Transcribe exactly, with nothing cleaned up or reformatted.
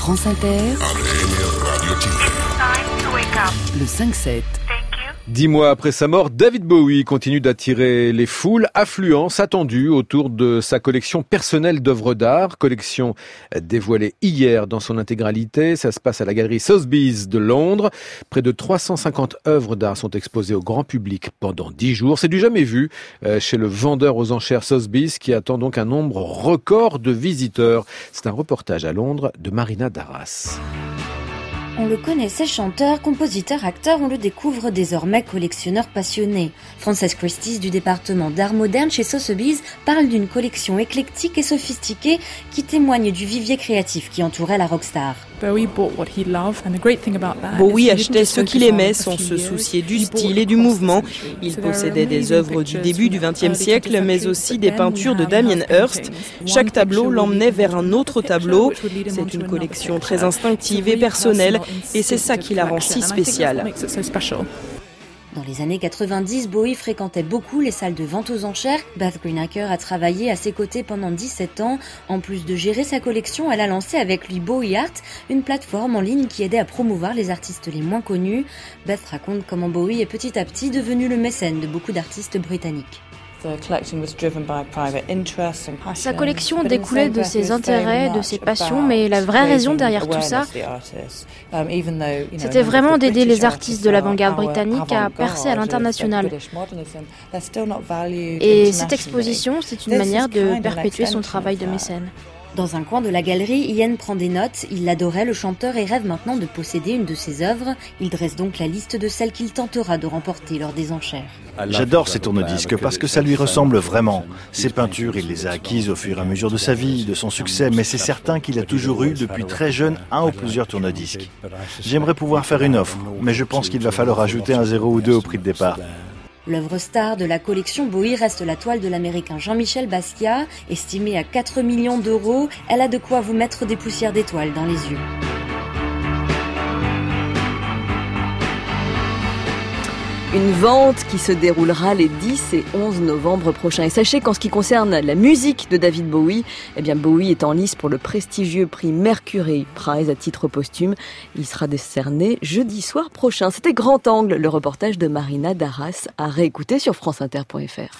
France Inter, le cinq sept. Dix mois après sa mort, David Bowie continue d'attirer les foules. Affluence attendue autour de sa collection personnelle d'œuvres d'art. Collection dévoilée hier dans son intégralité. Ça se passe à la galerie Sotheby's de Londres. Près de trois cent cinquante œuvres d'art sont exposées au grand public pendant dix jours. C'est du jamais vu chez le vendeur aux enchères Sotheby's qui attend donc un nombre record de visiteurs. C'est un reportage à Londres de Marina Darras. On le connaissait chanteur, compositeur, acteur, on le découvre désormais collectionneur passionné. Frances Christie du département d'art moderne chez Sotheby's parle d'une collection éclectique et sophistiquée qui témoigne du vivier créatif qui entourait la rockstar. Bowie achetait ce qu'il aimait sans se soucier du style et du mouvement. Il possédait des œuvres du début du vingtième siècle, mais aussi des peintures de Damien Hirst. Chaque tableau l'emmenait vers un autre tableau. C'est une collection très instinctive et personnelle, et c'est ça qui la rend si spéciale. Dans les années quatre-vingt-dix, Bowie fréquentait beaucoup les salles de vente aux enchères. Beth Greenacre a travaillé à ses côtés pendant dix-sept ans. En plus de gérer sa collection, elle a lancé avec lui Bowie Art, une plateforme en ligne qui aidait à promouvoir les artistes les moins connus. Beth raconte comment Bowie est petit à petit devenu le mécène de beaucoup d'artistes britanniques. Sa collection découlait de ses intérêts, de ses passions, mais la vraie raison derrière tout ça, c'était vraiment d'aider les artistes de l'avant-garde britannique à percer à l'international. Et cette exposition, c'est une manière de perpétuer son travail de mécène. Dans un coin de la galerie, Ian prend des notes. Il l'adorait, le chanteur, et rêve maintenant de posséder une de ses œuvres. Il dresse donc la liste de celles qu'il tentera de remporter lors des enchères. J'adore ces tourne-disques parce que ça lui ressemble vraiment. Ses peintures, il les a acquises au fur et à mesure de sa vie, de son succès, mais c'est certain qu'il a toujours eu, depuis très jeune, un ou plusieurs tourne-disques. J'aimerais pouvoir faire une offre, mais je pense qu'il va falloir ajouter un zéro ou deux au prix de départ. L'œuvre star de la collection Bowie reste la toile de l'américain Jean-Michel Basquiat. Estimée à quatre millions d'euros, elle a de quoi vous mettre des poussières d'étoiles dans les yeux. Une vente qui se déroulera les dix et onze novembre prochains. Et sachez qu'en ce qui concerne la musique de David Bowie, eh bien Bowie est en lice pour le prestigieux prix Mercury Prize à titre posthume. Il sera décerné jeudi soir prochain. C'était Grand Angle, le reportage de Marina Darras à réécouter sur franceinter point f r.